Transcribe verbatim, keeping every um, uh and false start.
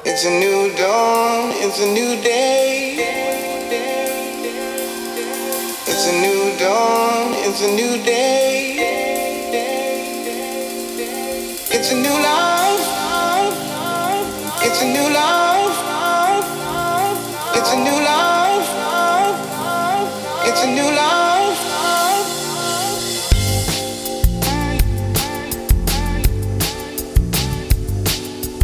It's a new dawn, it's a new day. It's a new dawn, it's a new day. It's a new life, it's a new life, it's a new life.